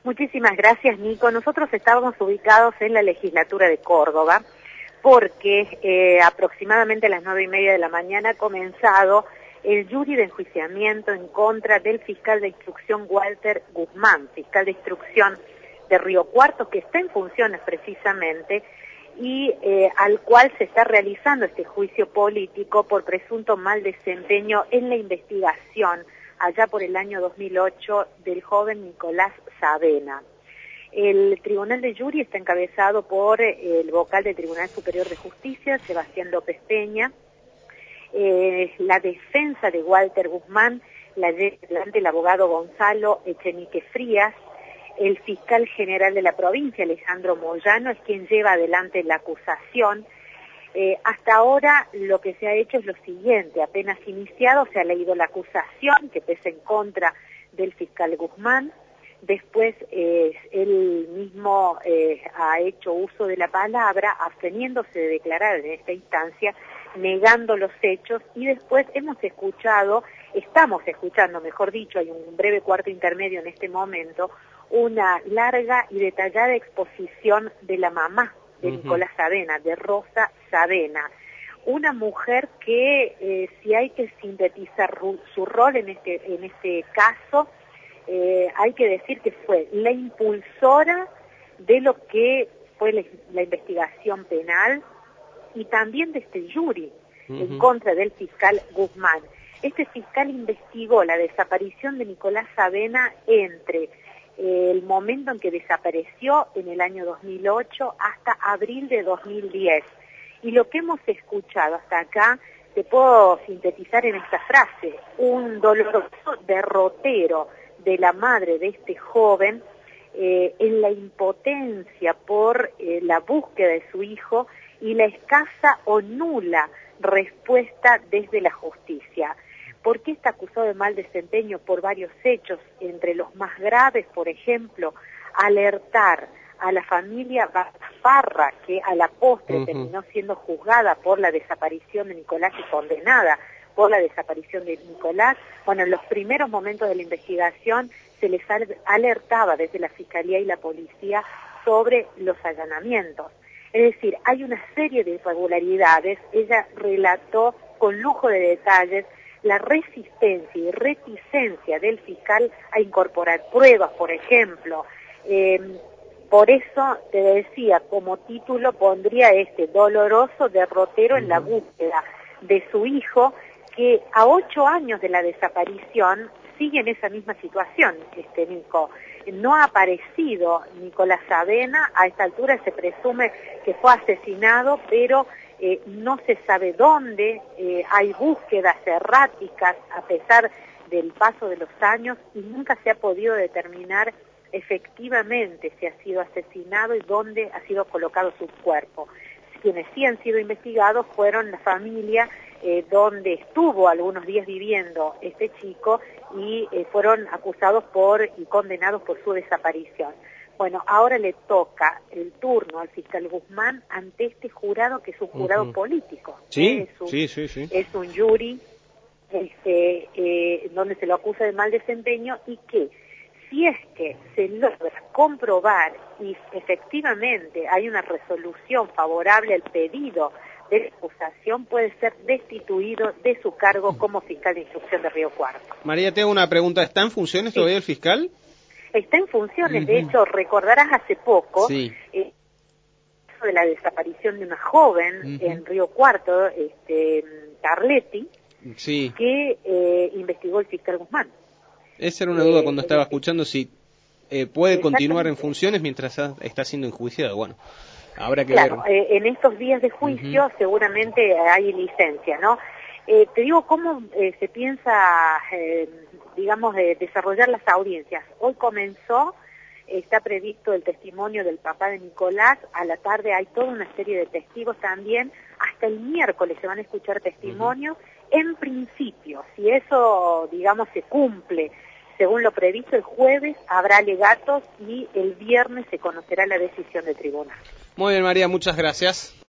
Muchísimas gracias, Nico. Nosotros estábamos ubicados en la legislatura de Córdoba porque aproximadamente a las 9:30 de la mañana ha comenzado el jury de enjuiciamiento en contra del fiscal de instrucción Walter Guzmán, fiscal de instrucción de Río Cuarto, que está en funciones precisamente, y al cual se está realizando este juicio político por presunto mal desempeño en la investigación allá por el año 2008 del joven Nicolás Savena. El tribunal de jury está encabezado por el vocal del Tribunal Superior de Justicia, Sebastián López Peña. La defensa de Walter Guzmán la lleva adelante el abogado Gonzalo Echenique Frías. El fiscal general de la provincia, Alejandro Moyano, es quien lleva adelante la acusación. Hasta ahora lo que se ha hecho es lo siguiente: apenas iniciado se ha leído la acusación que pesa en contra del fiscal Guzmán. Después él mismo ha hecho uso de la palabra, absteniéndose de declarar en esta instancia, negando los hechos, y después estamos escuchando, mejor dicho, hay un breve cuarto intermedio en este momento, una larga y detallada exposición de la mamá de Nicolás Savena, de Rosa Savena, una mujer que si hay que sintetizar su rol en este caso, hay que decir que fue la impulsora de lo que fue la investigación penal y también de este jury en contra del fiscal Guzmán. Este fiscal investigó la desaparición de Nicolás Savena entre el momento en que desapareció en el año 2008 hasta abril de 2010. Y lo que hemos escuchado hasta acá, te puedo sintetizar en esta frase: un doloroso derrotero de la madre de este joven en la impotencia por la búsqueda de su hijo y la escasa o nula respuesta desde la justicia. ¿Por qué está acusado de mal desempeño? Por varios hechos, entre los más graves, por ejemplo, alertar a la familia Farra, que a la postre terminó siendo juzgada por la desaparición de Nicolás y condenada por la desaparición de Nicolás. Bueno, en los primeros momentos de la investigación se les alertaba desde la Fiscalía y la Policía sobre los allanamientos. Es decir, hay una serie de irregularidades. Ella relató con lujo de detalles la resistencia y reticencia del fiscal a incorporar pruebas, por ejemplo. Por eso te decía, como título pondría doloroso derrotero en la búsqueda de su hijo, que a 8 años de la desaparición sigue en esa misma situación, Nico. No ha aparecido Nicolás Savena. A esta altura se presume que fue asesinado, pero no se sabe dónde. Hay búsquedas erráticas a pesar del paso de los años y nunca se ha podido determinar efectivamente si ha sido asesinado y dónde ha sido colocado su cuerpo. Quienes sí han sido investigados fueron la familia donde estuvo algunos días viviendo este chico y fueron acusados y condenados por su desaparición. Bueno, ahora le toca el turno al fiscal Guzmán ante este jurado, que es un jurado político. Sí, sí. Es un jury donde se lo acusa de mal desempeño y que, si es que se logra comprobar y efectivamente hay una resolución favorable al pedido de la acusación, puede ser destituido de su cargo como fiscal de instrucción de Río Cuarto. María, te hago una pregunta. ¿Está en funciones todavía el fiscal? Está en funciones. De hecho, recordarás hace poco de la desaparición de una joven en Río Cuarto, Carletti, que investigó el fiscal Guzmán. Esa era una duda cuando estaba escuchando, si puede continuar en funciones mientras está siendo enjuiciado. Bueno, habrá que ver. En estos días de juicio seguramente hay licencia, ¿no? Te digo cómo se piensa, digamos, de desarrollar las audiencias. Hoy comenzó, está previsto el testimonio del papá de Nicolás. A la tarde hay toda una serie de testigos también. Hasta el miércoles se van a escuchar testimonios. En principio, si eso, digamos, se cumple según lo previsto, el jueves habrá alegatos y el viernes se conocerá la decisión del tribunal. Muy bien, María, muchas gracias.